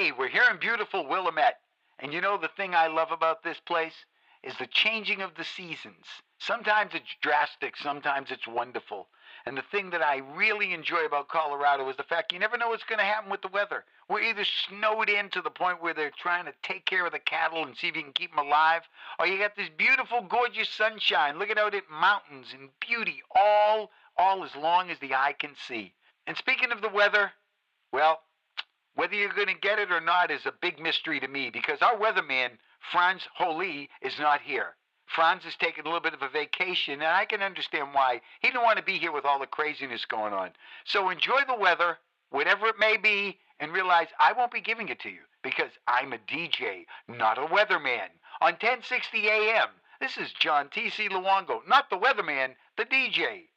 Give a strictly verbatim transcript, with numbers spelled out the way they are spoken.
Hey, we're here in beautiful Willamette. And you know the thing I love about this place is the changing of the seasons. Sometimes it's drastic, sometimes it's wonderful. And the thing that I really enjoy about Colorado is the fact you never know what's going to happen with the weather. We're either snowed in to the point where they're trying to take care of the cattle and see if you can keep them alive, or you got this beautiful, gorgeous sunshine looking out at mountains and beauty, all, all as long as the eye can see. And speaking of the weather, well, whether you're going to get it or not is a big mystery to me because our weatherman, Franz Holy, is not here. Franz is taking a little bit of a vacation, and I can understand why. He didn't want to be here with all the craziness going on. So enjoy the weather, whatever it may be, and realize I won't be giving it to you because I'm a D J, not a weatherman. On ten sixty A M, this is John T C. Luongo, not the weatherman, the D J.